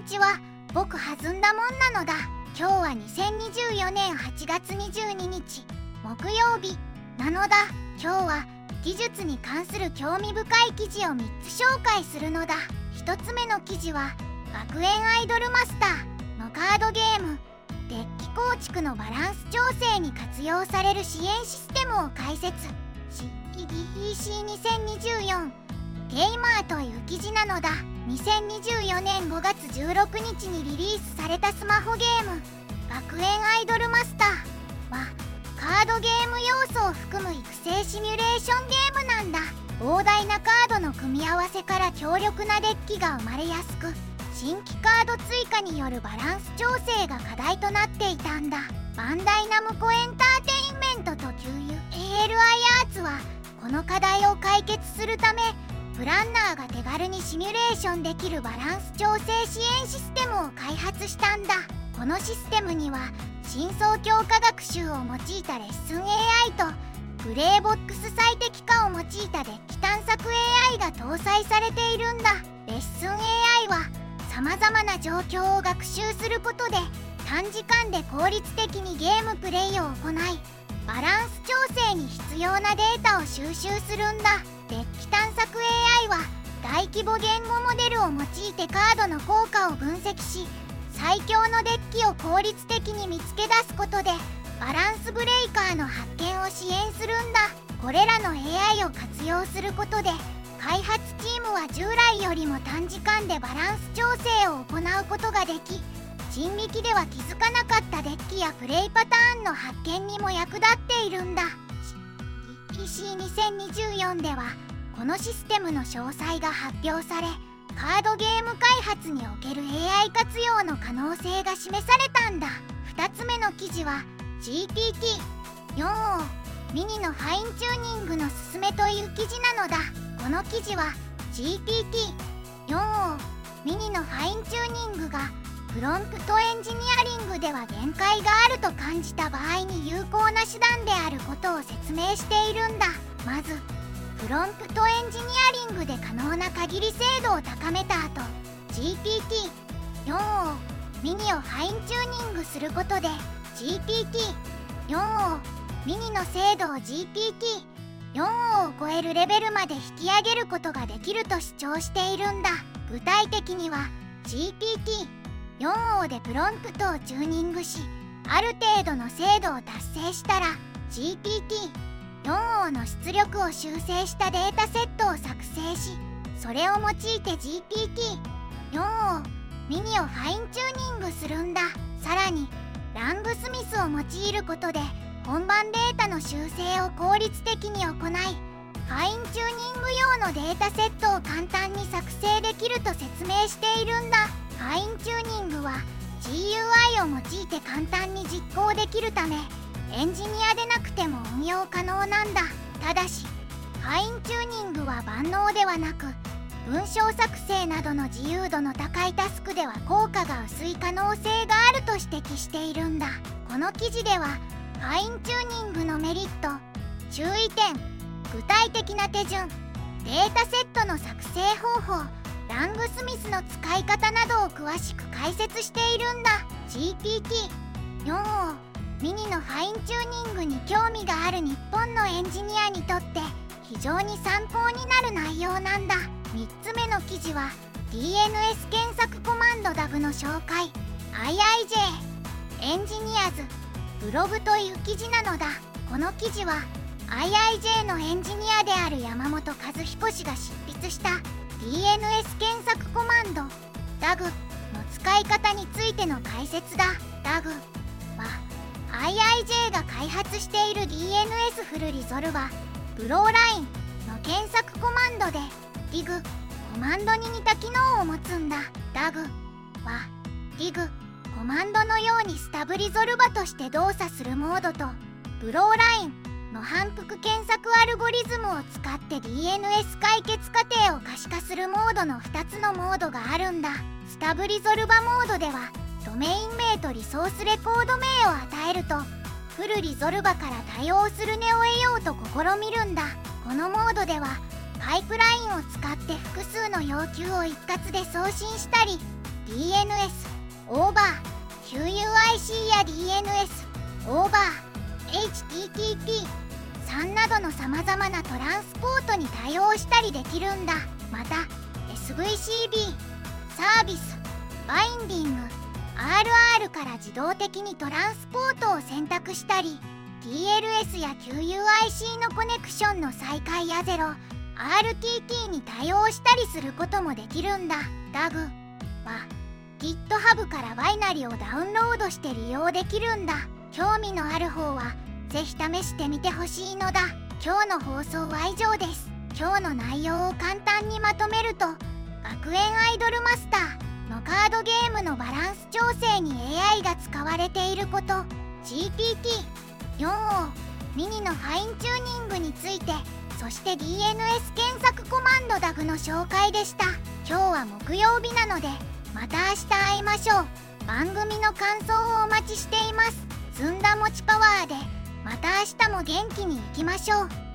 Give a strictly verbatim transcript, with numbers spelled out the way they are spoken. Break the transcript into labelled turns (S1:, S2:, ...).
S1: ちは。僕弾んだもんなのだ。今日はにせんにじゅうよねんはちがつにじゅうににち木曜日なのだ。今日は技術に関する興味深い記事をみっつ紹介するのだ。ひとつめの記事は学園アイドルマスターのカードゲームデッキ構築のバランス調整に活用される支援システムを解説し ピーシーにせんにじゅうよん ゲイマーという記事なのだ。にせんにじゅうよねんごがつじゅうろくにちにリリースされたスマホゲーム学園アイドルマスターはカードゲーム要素を含む育成シミュレーションゲームなんだ。膨大なカードの組み合わせから強力なデッキが生まれやすく、新規カード追加によるバランス調整が課題となっていたんだ。バンダイナムコエンターテインメントと旧友 エーエルアイ アーツはこの課題を解決するためプランナーが手軽にシミュレーションできるバランス調整支援システムを開発したんだ。このシステムには深層強化学習を用いたレッスン エーアイ とグレーボックス最適化を用いたデッキ探索 エーアイ が搭載されているんだ。レッスン エーアイ はさまざまな状況を学習することで短時間で効率的にゲームプレイを行い、バランス調整に必要なデータを収集するんだ。デッキ探索 エーアイ は大規模言語モデルを用いてカードの効果を分析し、最強のデッキを効率的に見つけ出すことでバランスブレイカーの発見を支援するんだ。これらの エーアイ を活用することで開発チームは従来よりも短時間でバランス調整を行うことができ、人力では気づかなかったデッキやプレイパターンの発見にも役立っているんだ。 ピーシーにせんにじゅうよん ではこのシステムの詳細が発表され、カードゲーム開発における エーアイ 活用の可能性が示されたんだ。ふたつめの記事は ジーピーティーよん をミニのファインチューニングのすすめという記事なのだ。この記事は ジーピーティーよん をミニのファインチューニングがプロンプトエンジニアリングでは限界があると感じた場合に有効な手段であることを説明しているんだ。まずプロンプトエンジニアリングで可能な限り精度を高めた後、 ジーピーティーよん をミニをファインチューニングすることで ジーピーティーよん をミニの精度を ジーピーティーよん を超えるレベルまで引き上げることができると主張しているんだ。具体的には ジーピーティーよん でプロンプトをチューニングし、ある程度の精度を達成したら ジーピーティーよん の出力を修正したデータセットを作成し、それを用いて ジーピーティーよん をミニをファインチューニングするんだ。さらにラングスミスを用いることで本番データの修正を効率的に行い、ファインチューニング用のデータセットを簡単に作成できると説明しているんだ。ファインチューニングは ジーユーアイ を用いて簡単に実行できるためエンジニアでなくても運用可能なんだ。ただしファインチューニングは万能ではなく、文章作成などの自由度の高いタスクでは効果が薄い可能性があると指摘しているんだ。この記事ではファインチューニングのメリット、注意点、具体的な手順、データセットの作成方法、ラングスミスの使い方などを詳しく解説しているんだ。 ジーピーティーよん をミニのファインチューニングに興味がある日本のエンジニアにとって非常に参考になる内容なんだ。みっつめの記事は ディーエヌエス 検索コマンド ダグ の紹介 アイアイジェー エンジニアズブログという記事なのだ。この記事は アイアイジェー のエンジニアである山本和彦氏が執筆した ディーエヌエス 検索コマンド ダグ の使い方についての解説だ。 ダグ は アイアイジェー が開発している ディーエヌエス フルリゾルバブローラインの検索コマンドで ディグ コマンドに似た機能を持つんだ。 ダグ は ディグ コマンドのようにスタブリゾルバとして動作するモードとブローラインの反復検索アルゴリズムを使って ディーエヌエス 解決過程を可視化するモードのふたつのモードがあるんだ。スタブリゾルバモードではドメイン名とリソースレコード名を与えるとフルリゾルバから対応する値を得ようと試みるんだ。このモードではパイプラインを使って複数の要求を一括で送信したり、 ディーエヌエス オーバー キューユーアイシー や ディーエヌエス オーバー エイチティーティーピー さんなどのさまざまなトランスポートに対応したりできるんだ。また エスブイシービー サービスバインディング アールアール から自動的にトランスポートを選択したり ティーエルエス や キューユーアイシー のコネクションの再開やゼロ アールティーティー に対応したりすることもできるんだ。ダグは GitHub からバイナリをダウンロードして利用できるんだ。興味のある方はぜひ試してみてほしいのだ。今日の放送は以上です。今日の内容を簡単にまとめると、学園アイドルマスターのカードゲームのバランス調整に エーアイ が使われていること、 ジーピーティーよん をミニのファインチューニングについて、そして ディーエヌエス 検索コマンド ダグ の紹介でした。今日は木曜日なのでまた明日会いましょう。番組の感想をお待ちしています。ずんだもちパワーでまた明日も元気にいきましょう。